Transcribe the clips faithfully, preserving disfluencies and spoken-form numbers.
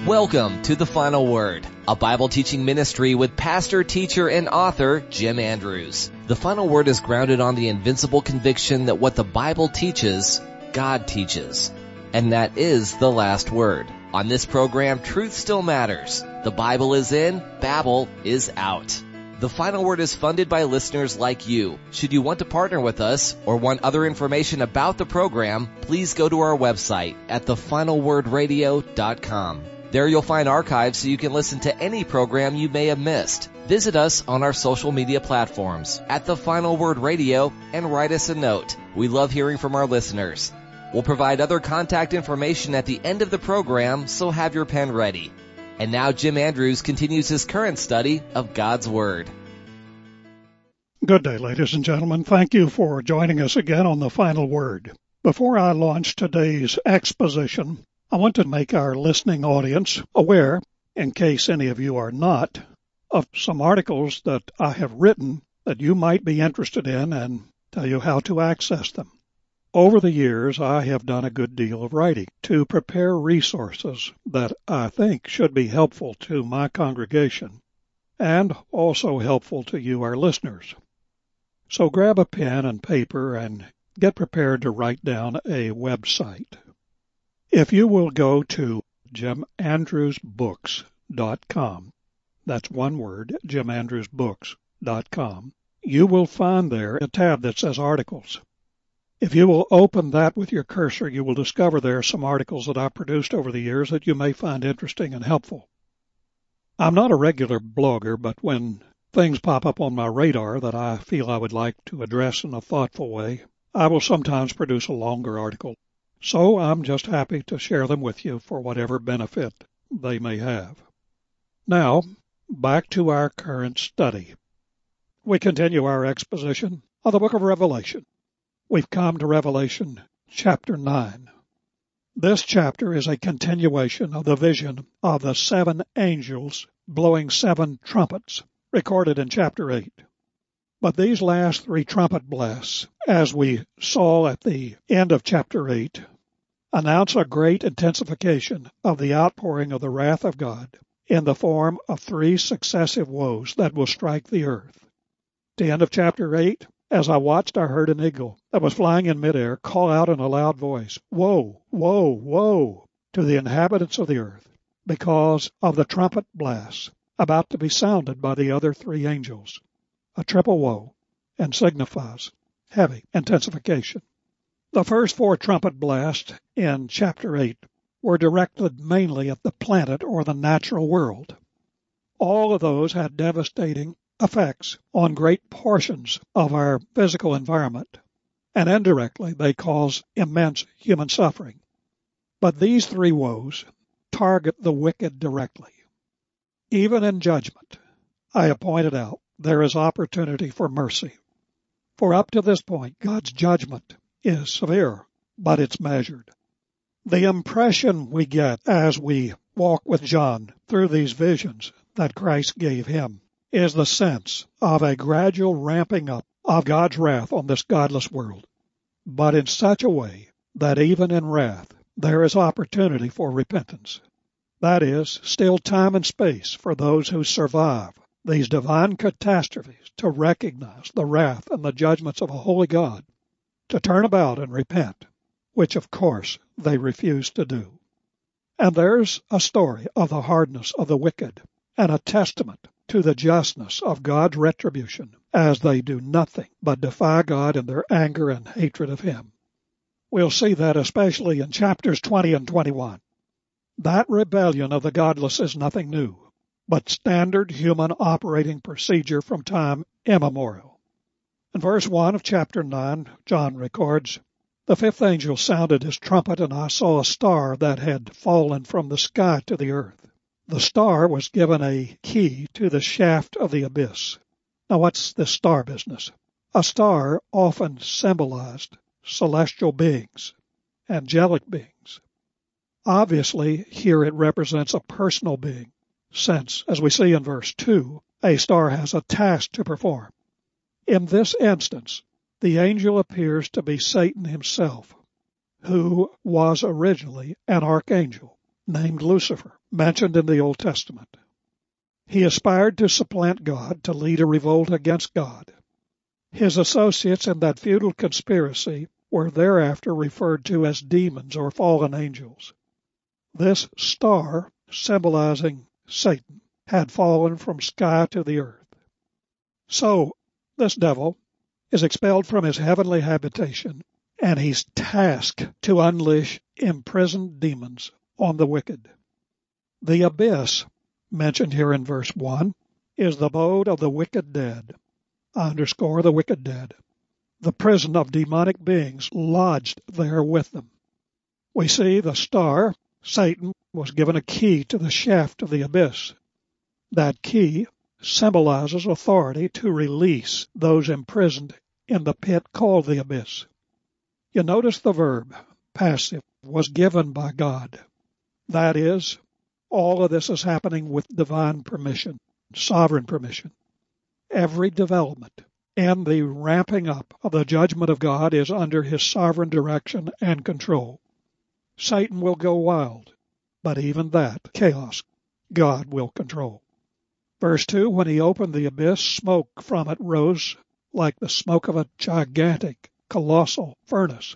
Welcome to The Final Word, a Bible teaching ministry with pastor, teacher, and author Jim Andrews. The Final Word is grounded on the invincible conviction that what the Bible teaches, God teaches. And that is the last word. On this program, truth still matters. The Bible is in, Babel is out. The Final Word is funded by listeners like you. Should you want to partner with us or want other information about the program, please go to our website at the final word radio dot com. There you'll find archives so you can listen to any program you may have missed. Visit us on our social media platforms at The Final Word Radio and write us a note. We love hearing from our listeners. We'll provide other contact information at the end of the program, so have your pen ready. And now Jim Andrews continues his current study of God's Word. Good day, ladies and gentlemen. Thank you for joining us again on The Final Word. Before I launch today's exposition, I want to make our listening audience aware, in case any of you are not, of some articles that I have written that you might be interested in and tell you how to access them. Over the years, I have done a good deal of writing to prepare resources that I think should be helpful to my congregation and also helpful to you, our listeners. So grab a pen and paper and get prepared to write down a website. If you will go to jim andrews books dot com, that's one word, jim andrews books dot com, you will find there a tab that says Articles. If you will open that with your cursor, you will discover there are some articles that I've produced over the years that you may find interesting and helpful. I'm not a regular blogger, but when things pop up on my radar that I feel I would like to address in a thoughtful way, I will sometimes produce a longer article. So I'm just happy to share them with you for whatever benefit they may have. Now, back to our current study. We continue our exposition of the book of Revelation. We've come to Revelation chapter nine. This chapter is a continuation of the vision of the seven angels blowing seven trumpets, recorded in chapter eight. But these last three trumpet blasts, as we saw at the end of chapter eight, announce a great intensification of the outpouring of the wrath of God in the form of three successive woes that will strike the earth. At the end of chapter eight, as I watched, I heard an eagle that was flying in midair call out in a loud voice, "Woe, woe, woe," to the inhabitants of the earth, because of the trumpet blasts about to be sounded by the other three angels. A triple woe, and signifies heavy intensification. The first four trumpet blasts in chapter eight were directed mainly at the planet or the natural world. All of those had devastating effects on great portions of our physical environment, and indirectly they cause immense human suffering. But these three woes target the wicked directly. Even in judgment, I have pointed out, there is opportunity for mercy. For up to this point, God's judgment is severe, but it's measured. The impression we get as we walk with John through these visions that Christ gave him is the sense of a gradual ramping up of God's wrath on this godless world, but in such a way that even in wrath there is opportunity for repentance. That is, still time and space for those who survive these divine catastrophes to recognize the wrath and the judgments of a holy God, to turn about and repent, which of course they refuse to do. And there's a story of the hardness of the wicked and a testament to the justness of God's retribution as they do nothing but defy God in their anger and hatred of Him. We'll see that especially in chapters twenty and twenty-one. That rebellion of the godless is nothing new, but standard human operating procedure from time immemorial. In verse one of chapter nine, John records, "The fifth angel sounded his trumpet, and I saw a star that had fallen from the sky to the earth. The star was given a key to the shaft of the abyss." Now what's this star business? A star often symbolized celestial beings, angelic beings. Obviously, here it represents a personal being, since, as we see in verse two, a star has a task to perform. In this instance, the angel appears to be Satan himself, who was originally an archangel. named Lucifer, mentioned in the Old Testament. He aspired to supplant God, to lead a revolt against God. His associates in that futile conspiracy were thereafter referred to as demons or fallen angels. This star, symbolizing Satan, had fallen from sky to the earth. So, this devil is expelled from his heavenly habitation, and he's tasked to unleash imprisoned demons on the wicked. The abyss, mentioned here in verse one, is the abode of the wicked dead. I underscore the wicked dead. The prison of demonic beings lodged there with them. We see the star, Satan, was given a key to the shaft of the abyss. That key symbolizes authority to release those imprisoned in the pit called the abyss. You notice the verb, passive, was given by God. That is, all of this is happening with divine permission, sovereign permission. Every development and the ramping up of the judgment of God is under his sovereign direction and control. Satan will go wild, but even that chaos God will control. Verse two, when he opened the abyss, smoke from it rose like the smoke of a gigantic, colossal furnace.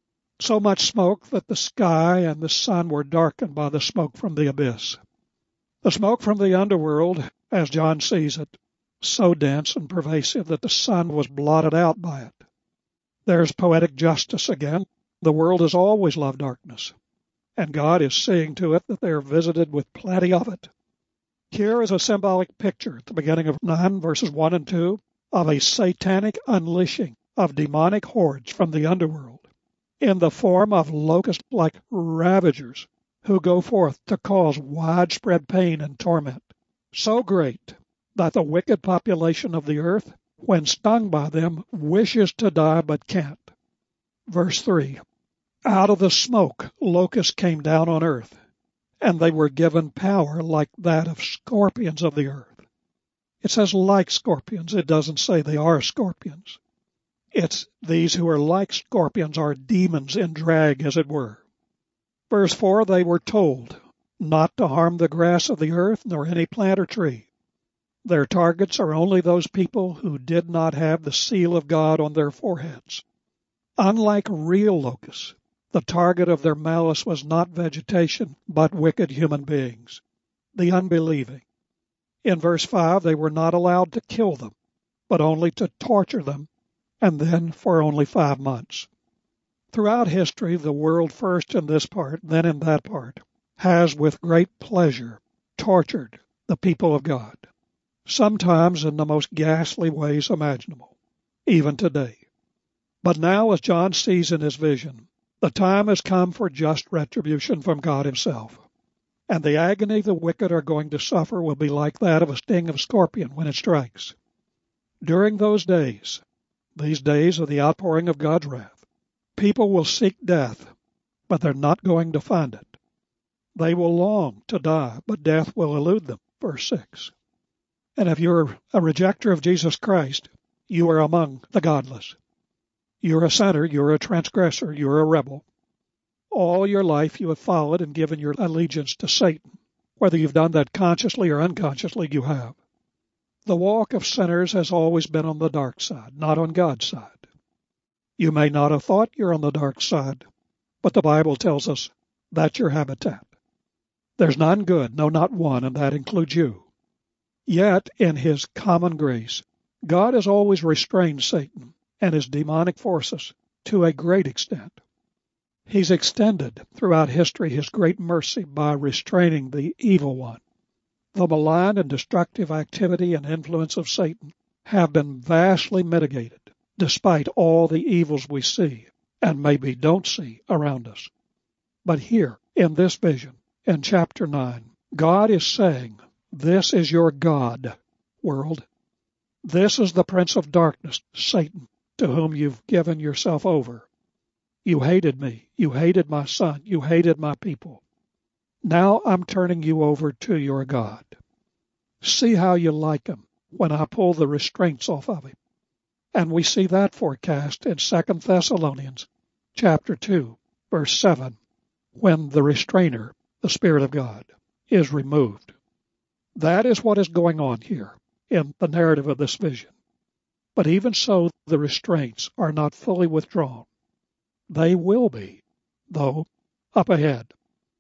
So much smoke that the sky and the sun were darkened by the smoke from the abyss. The smoke from the underworld, as John sees it, so dense and pervasive that the sun was blotted out by it. There's poetic justice again. The world has always loved darkness, and God is seeing to it that they are visited with plenty of it. Here is a symbolic picture at the beginning of nine, verses one and two, of a satanic unleashing of demonic hordes from the underworld in the form of locust-like ravagers who go forth to cause widespread pain and torment, so great that the wicked population of the earth, when stung by them, wishes to die but can't. Verse three, out of the smoke locusts came down on earth, and they were given power like that of scorpions of the earth. It says like scorpions. It doesn't say they are scorpions. It's these who are like scorpions are demons in drag, as it were. Verse four, they were told not to harm the grass of the earth nor any plant or tree. Their targets are only those people who did not have the seal of God on their foreheads. Unlike real locusts, the target of their malice was not vegetation, but wicked human beings, the unbelieving. In verse five, they were not allowed to kill them, but only to torture them, and then for only five months. Throughout history, the world, first in this part, then in that part, has with great pleasure tortured the people of God, sometimes in the most ghastly ways imaginable, even today. But now, as John sees in his vision, the time has come for just retribution from God himself, and the agony the wicked are going to suffer will be like that of a sting of a scorpion when it strikes. During those days, these days of the outpouring of God's wrath, people will seek death, but they're not going to find it. They will long to die, but death will elude them. Verse six. And if you're a rejecter of Jesus Christ, you are among the godless. You're a sinner, you're a transgressor, you're a rebel. All your life you have followed and given your allegiance to Satan. Whether you've done that consciously or unconsciously, you have. The walk of sinners has always been on the dark side, not on God's side. You may not have thought you're on the dark side, but the Bible tells us that's your habitat. There's none good, no, not one, and that includes you. Yet, in his common grace, God has always restrained Satan and his demonic forces to a great extent. He's extended throughout history his great mercy by restraining the evil one. The malign and destructive activity and influence of Satan have been vastly mitigated, despite all the evils we see and maybe don't see around us. But here, in this vision, in chapter nine, God is saying, this is your God, world. This is the prince of darkness, Satan, to whom you've given yourself over. You hated me. You hated my son. You hated my people. Now I'm turning you over to your God. See how you like him when I pull the restraints off of him. And we see that forecast in Second Thessalonians chapter two, verse seven, when the restrainer the Spirit of God, is removed. That is what is going on here in the narrative of this vision. But even so, the restraints are not fully withdrawn. They will be, though, up ahead.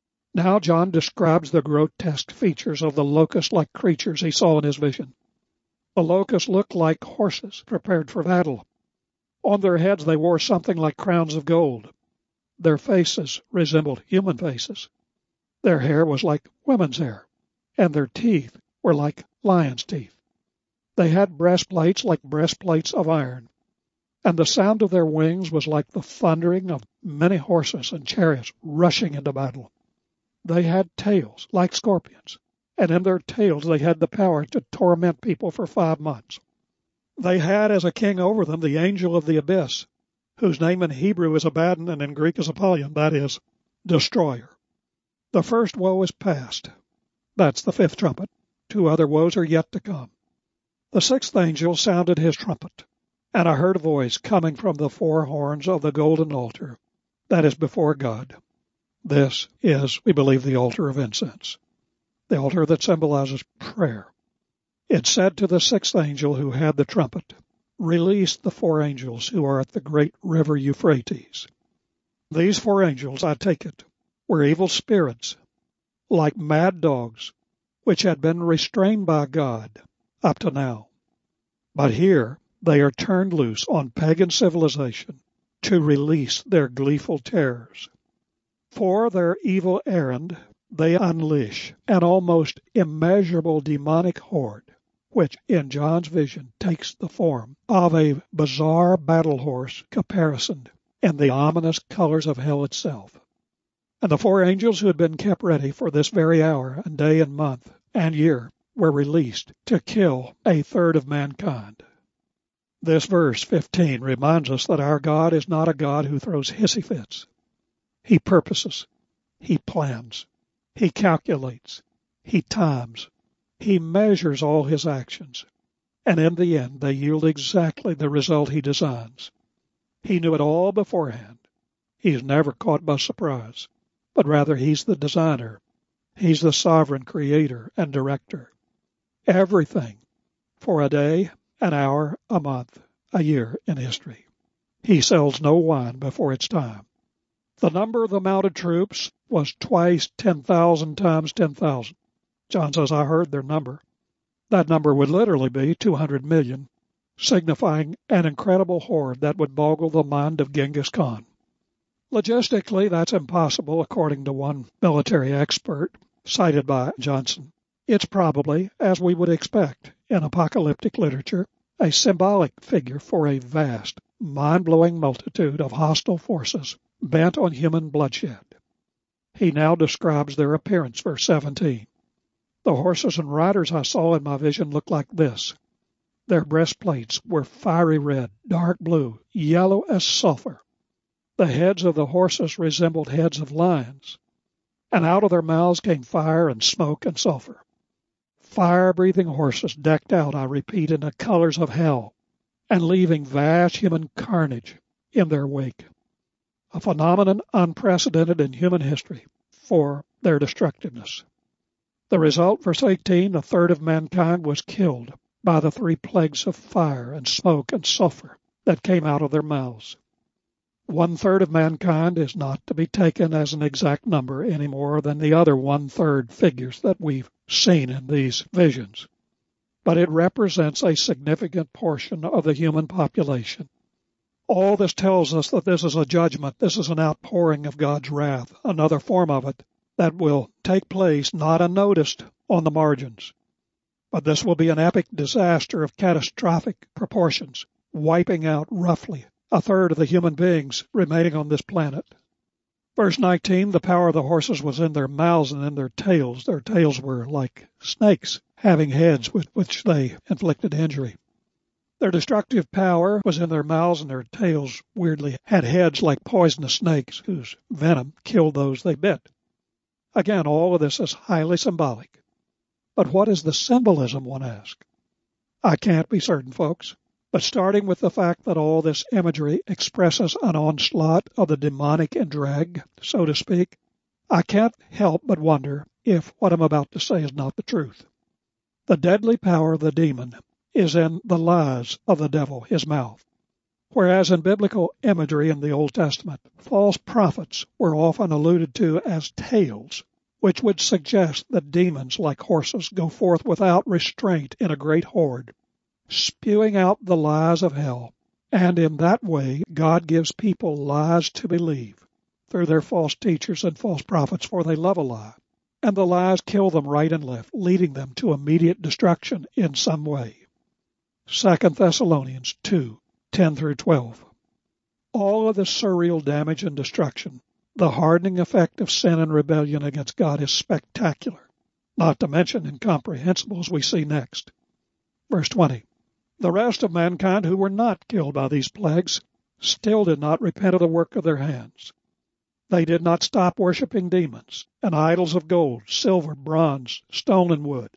Now John describes the grotesque features of the locust-like creatures he saw in his vision. The locusts looked like horses prepared for battle. On their heads they wore something like crowns of gold. Their faces resembled human faces. Their hair was like women's hair, and their teeth were like lions' teeth. They had breastplates like breastplates of iron, and the sound of their wings was like the thundering of many horses and chariots rushing into battle. They had tails like scorpions, and in their tails they had the power to torment people for five months. They had as a king over them the angel of the abyss, whose name in Hebrew is Abaddon and in Greek is Apollyon, that is, destroyer. The first woe is past. That's the fifth trumpet. Two other woes are yet to come. The sixth angel sounded his trumpet, and I heard a voice coming from the four horns of the golden altar that is before God. This is, we believe, the altar of incense, the altar that symbolizes prayer. It said to the sixth angel who had the trumpet, "Release the four angels who are at the great river Euphrates." These four angels, I take it, were evil spirits, like mad dogs, which had been restrained by God up to now. But here they are turned loose on pagan civilization to release their gleeful terrors. For their evil errand, they unleash an almost immeasurable demonic horde, which in John's vision takes the form of a bizarre battle horse caparisoned in the ominous colors of hell itself. And the four angels who had been kept ready for this very hour and day and month and year were released to kill a third of mankind. This verse fifteen reminds us that our God is not a God who throws hissy fits. He purposes, he plans, he calculates, he times, he measures all his actions, and in the end they yield exactly the result he designs. He knew it all beforehand. He is never caught by surprise, but rather he's the designer. He's the sovereign creator and director. Everything for a day, an hour, a month, a year in history. He sells no wine before its time. The number of the mounted troops was twice ten thousand times ten thousand. John says, I heard their number. That number would literally be two hundred million, signifying an incredible horde that would boggle the mind of Genghis Khan. Logistically, that's impossible, according to one military expert cited by Johnson. It's probably, as we would expect in apocalyptic literature, a symbolic figure for a vast, mind-blowing multitude of hostile forces bent on human bloodshed. He now describes their appearance, verse seventeen. The horses and riders I saw in my vision looked like this. Their breastplates were fiery red, dark blue, yellow as sulfur. The heads of the horses resembled heads of lions, and out of their mouths came fire and smoke and sulfur. Fire-breathing horses decked out, I repeat, in the colors of hell, and leaving vast human carnage in their wake. A phenomenon unprecedented in human history for their destructiveness. The result, verse eighteen, a third of mankind was killed by the three plagues of fire and smoke and sulfur that came out of their mouths. One-third of mankind is not to be taken as an exact number any more than the other one-third figures that we've seen in these visions. But it represents a significant portion of the human population. All this tells us that this is a judgment, this is an outpouring of God's wrath, another form of it that will take place not unnoticed on the margins. But this will be an epic disaster of catastrophic proportions, wiping out roughly a third of the human beings remaining on this planet. Verse nineteen, the power of the horses was in their mouths and in their tails. Their tails were like snakes, having heads with which they inflicted injury. Their destructive power was in their mouths, and their tails weirdly had heads like poisonous snakes whose venom killed those they bit. Again, all of this is highly symbolic. But what is the symbolism, one asks? I can't be certain, folks. But starting with the fact that all this imagery expresses an onslaught of the demonic in drag, so to speak, I can't help but wonder if what I'm about to say is not the truth. The deadly power of the demon is in the lies of the devil, his mouth. Whereas in biblical imagery in the Old Testament, false prophets were often alluded to as tales, which would suggest that demons, like horses, go forth without restraint in a great horde, spewing out the lies of hell, and in that way God gives people lies to believe through their false teachers and false prophets, for they love a lie, and the lies kill them right and left, leading them to immediate destruction in some way. Second Thessalonians two, ten through twelve. All of the surreal damage and destruction, the hardening effect of sin and rebellion against God is spectacular, not to mention incomprehensible, as we see next. Verse twenty. The rest of mankind who were not killed by these plagues still did not repent of the work of their hands. They did not stop worshiping demons and idols of gold, silver, bronze, stone, and wood,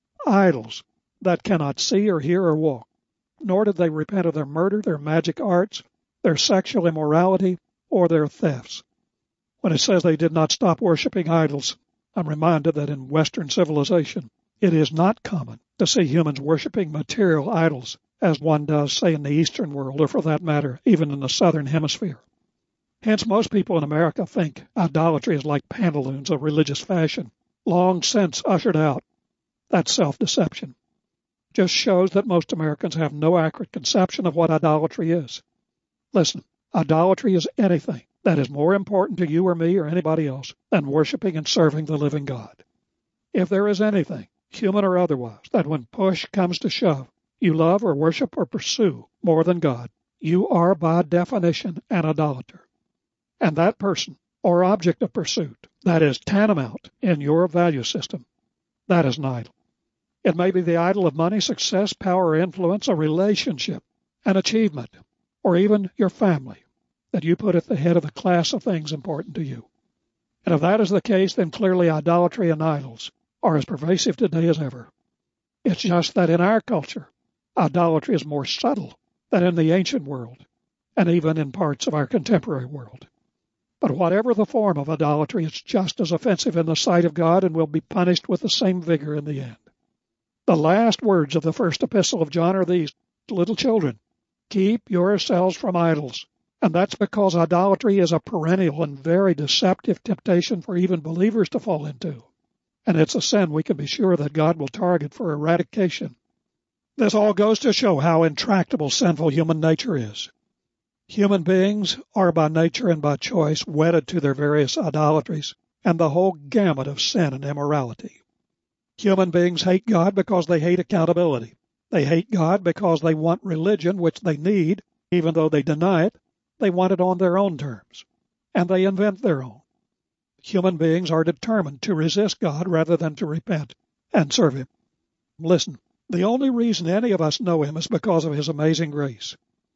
idols that cannot see or hear or walk. Nor did they repent of their murder, their magic arts, their sexual immorality, or their thefts. When it says they did not stop worshiping idols, I'm reminded that in Western civilization, it is not common to see humans worshiping material idols as one does, say, in the Eastern world, or for that matter, even in the Southern Hemisphere. Hence, most people in America think idolatry is like pantaloons of religious fashion, long since ushered out. That's self-deception. Just shows that most Americans have no accurate conception of what idolatry is. Listen, idolatry is anything that is more important to you or me or anybody else than worshiping and serving the living God. If there is anything, human or otherwise, that when push comes to shove, you love or worship or pursue more than God, you are by definition an idolater. And that person or object of pursuit that is tantamount in your value system, that is an idol. It may be the idol of money, success, power, or influence, a relationship, an achievement, or even your family that you put at the head of the class of things important to you. And if that is the case, then clearly idolatry and idols are as pervasive today as ever. It's just that in our culture, idolatry is more subtle than in the ancient world, and even in parts of our contemporary world. But whatever the form of idolatry, it's just as offensive in the sight of God and will be punished with the same vigor in the end. The last words of the first epistle of John are these: little children, keep yourselves from idols. And that's because idolatry is a perennial and very deceptive temptation for even believers to fall into. And it's a sin we can be sure that God will target for eradication. This all goes to show how intractable sinful human nature is. Human beings are by nature and by choice wedded to their various idolatries and the whole gamut of sin and immorality. Human beings hate God because they hate accountability. They hate God because they want religion, which they need, even though they deny it. They want it on their own terms, and they invent their own. Human beings are determined to resist God rather than to repent and serve Him. Listen, the only reason any of us know Him is because of His amazing grace.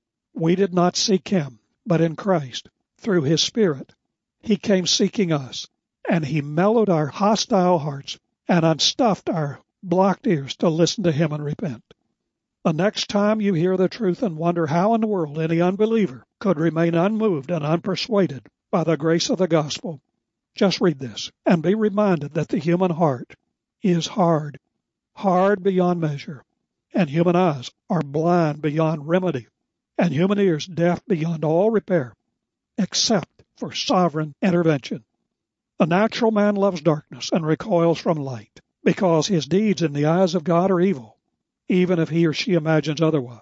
We did not seek Him, but in Christ, through His Spirit, He came seeking us, and He mellowed our hostile hearts and unstuffed our blocked ears to listen to Him and repent. The next time you hear the truth and wonder how in the world any unbeliever could remain unmoved and unpersuaded by the grace of the gospel, just read this and be reminded that the human heart is hard, hard beyond measure, and human eyes are blind beyond remedy, and human ears deaf beyond all repair, except for sovereign intervention. The natural man loves darkness and recoils from light, because his deeds in the eyes of God are evil, even if he or she imagines otherwise.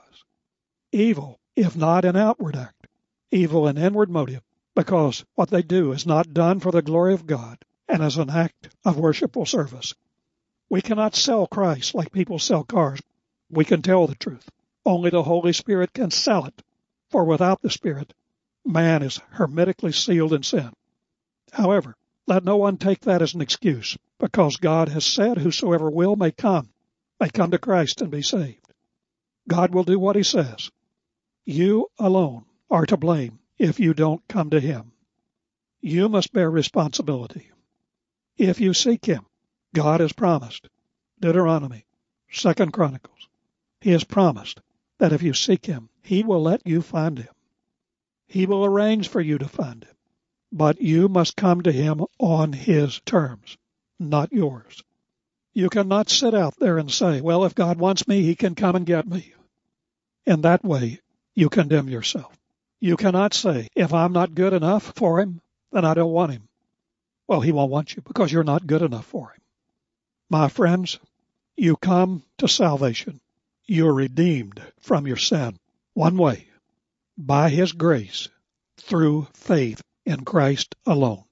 Evil, if not in outward act, evil in inward motive, because what they do is not done for the glory of God and as an act of worshipful service. We cannot sell Christ like people sell cars. We can tell the truth. Only the Holy Spirit can sell it, for without the Spirit, man is hermetically sealed in sin. However, let no one take that as an excuse, because God has said whosoever will may come, may come to Christ and be saved. God will do what He says. You alone are to blame if you don't come to Him. You must bear responsibility. If you seek Him, God has promised, Deuteronomy, Second Chronicles, He has promised that if you seek Him, He will let you find Him. He will arrange for you to find Him. But you must come to him on his terms, not yours. You cannot sit out there and say, well, if God wants me, he can come and get me. In that way, you condemn yourself. You cannot say, if I'm not good enough for him, then I don't want him. Well, he won't want you because you're not good enough for him. My friends, you come to salvation. You're redeemed from your sin one way, by his grace, through faith in Christ alone.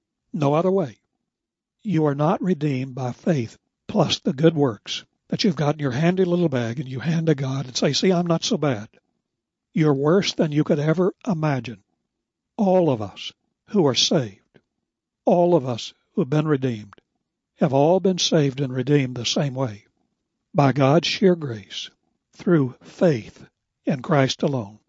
No other way. You are not redeemed by faith plus the good works that you've got in your handy little bag and you hand to God and say, see, I'm not so bad. You're worse than you could ever imagine. All of us who are saved, all of us who have been redeemed, have all been saved and redeemed the same way, by God's sheer grace, through faith in Christ alone.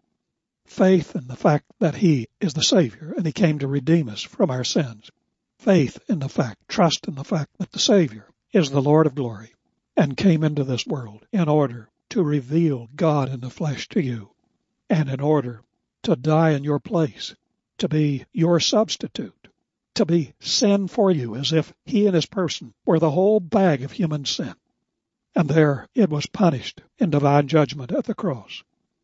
Faith in the fact that he is the Savior and he came to redeem us from our sins. Faith in the fact, trust in the fact that the Savior is the Lord of glory and came into this world in order to reveal God in the flesh to you and in order to die in your place, to be your substitute, to be sin for you as if he in his person were the whole bag of human sin. And there it was punished in divine judgment at the cross.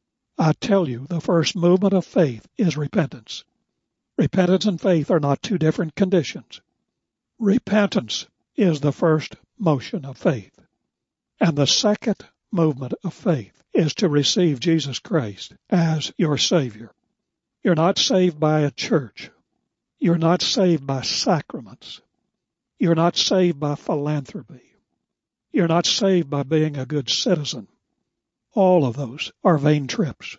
I tell you, the first movement of faith is repentance. Repentance and faith are not two different conditions. Repentance is the first motion of faith. And the second movement of faith is to receive Jesus Christ as your Savior. You're not saved by a church. You're not saved by sacraments. You're not saved by philanthropy. You're not saved by being a good citizen. All of those are vain trips.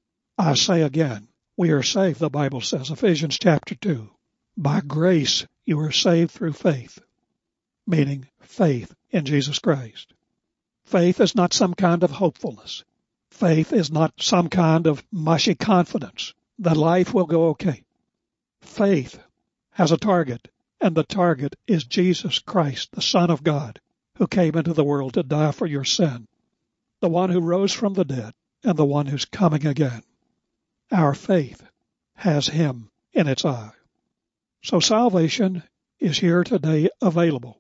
I say again, we are saved, the Bible says, Ephesians chapter two. By grace you are saved through faith, meaning faith in Jesus Christ. Faith is not some kind of hopefulness. Faith is not some kind of mushy confidence that life will go okay. Faith has a target, and the target is Jesus Christ, the Son of God, who came into the world to die for your sin, the one who rose from the dead, and the one who's coming again. Our faith has him in its eye. So salvation is here today available.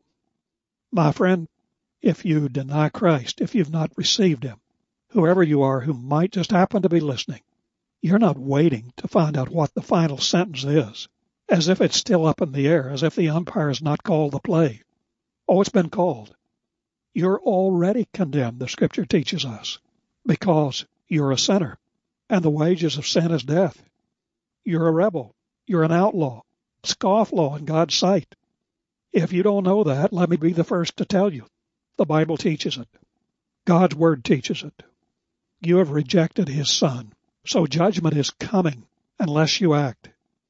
My friend, if you deny Christ, if you've not received him, whoever you are who might just happen to be listening, you're not waiting to find out what the final sentence is, as if it's still up in the air, as if the umpire has not called the play. Oh, it's been called. You're already condemned, the Scripture teaches us, because you're a sinner, and the wages of sin is death. You're a rebel. You're an outlaw, scofflaw in God's sight. If you don't know that, let me be the first to tell you. The Bible teaches it. God's Word teaches it. You have rejected his Son, so judgment is coming unless you act.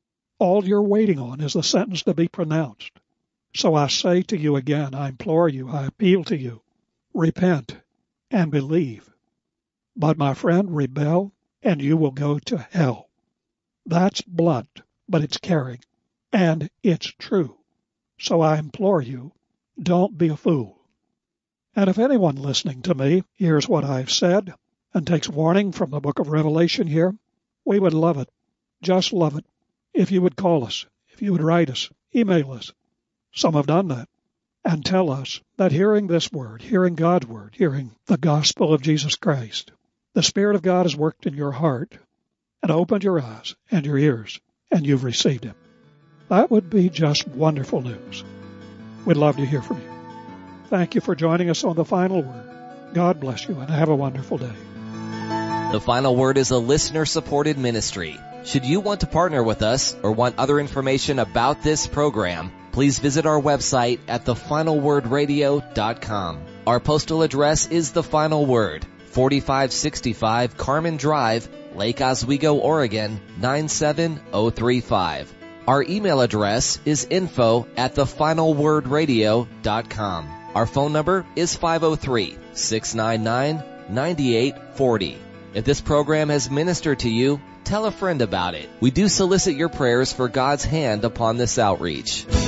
All you're waiting on is the sentence to be pronounced. So I say to you again, I implore you, I appeal to you, repent and believe. But my friend, rebel and you will go to hell. That's blunt, but it's caring, and it's true. So I implore you, don't be a fool. And if anyone listening to me hears what I've said and takes warning from the book of Revelation here, we would love it, just love it, if you would call us, if you would write us, email us. Some have done that. And tell us that hearing this word, hearing God's word, hearing the gospel of Jesus Christ, the Spirit of God has worked in your heart and opened your eyes and your ears, and you've received him. That would be just wonderful news. We'd love to hear from you. Thank you for joining us on The Final Word. God bless you and have a wonderful day. The Final Word is a listener-supported ministry. Should you want to partner with us or want other information about this program, please visit our website at the final word radio dot com. Our postal address is The Final Word, forty-five sixty-five Carmen Drive, Lake Oswego, Oregon, nine seven oh three five. Our email address is info at the final word radio dot com. Our phone number is five oh three, six nine nine, nine eight four oh. If this program has ministered to you, tell a friend about it. We do solicit your prayers for God's hand upon this outreach.